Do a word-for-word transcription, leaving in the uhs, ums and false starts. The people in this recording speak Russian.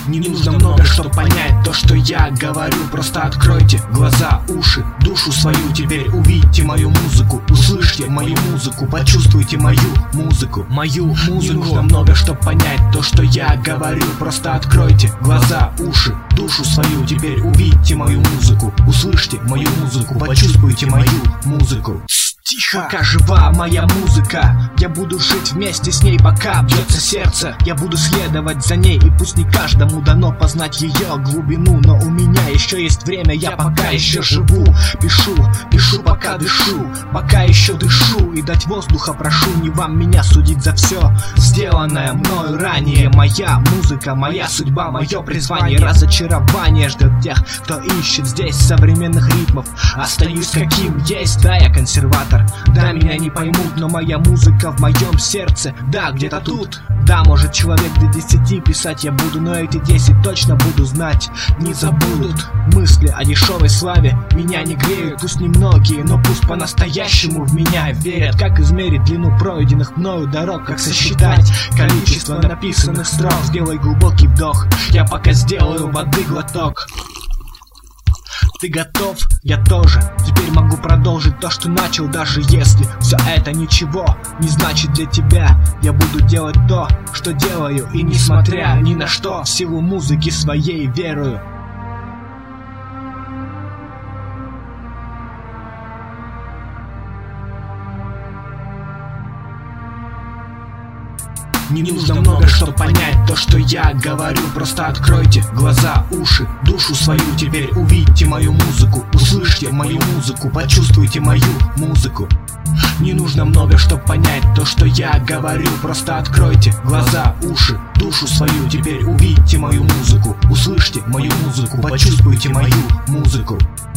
Не нужно много, чтобы понять то, что я говорю. Просто откройте глаза, уши, душу свою. Теперь увидите мою музыку, услышьте мою музыку, почувствуйте мою музыку, мою музыку. Не нужно много, чтобы понять то, что я говорю. Просто откройте глаза, уши, душу свою. Теперь увидите мою музыку, услышьте мою музыку, почувствуйте мою музыку. Тихо. Пока жива моя музыка, я буду жить вместе с ней, пока бьется сердце. Я буду следовать за ней, и пусть не каждому дано познать ее глубину. Но у меня еще есть время, я пока еще живу. Пишу, пишу, пока дышу, пока еще дышу. И дать воздуха прошу, не вам меня судить за все сделанное мною ранее. Моя музыка, моя судьба, мое призвание. Разочарование ждет тех, кто ищет здесь современных ритмов. Остаюсь каким есть, да, я консерватор. Да, меня не поймут, но моя музыка в моем сердце. Да, где-то тут. Да, может человек до десяти писать я буду, но эти десять точно буду знать. Не забудут мысли о дешевой славе. Меня не греют, пусть немногие, но пусть по-настоящему в меня верят. Как измерить длину пройденных мною дорог, как сосчитать количество написанных строк. Сделай глубокий вдох, я пока сделаю воды глоток. Ты готов? Я тоже. Теперь могу продолжить то, что начал, даже если все это ничего не значит для тебя. Я буду делать то, что делаю, и несмотря ни на что, в силу музыки своей верую. Не нужно много, чтобы понять то, что я говорю. Просто откройте глаза, уши, душу свою. Теперь увидите мою музыку, услышьте мою музыку, почувствуйте мою музыку. Не нужно много, чтобы понять то, что я говорю. Просто откройте глаза, уши, душу свою. Теперь увидите мою музыку, услышьте мою музыку, почувствуйте мою музыку.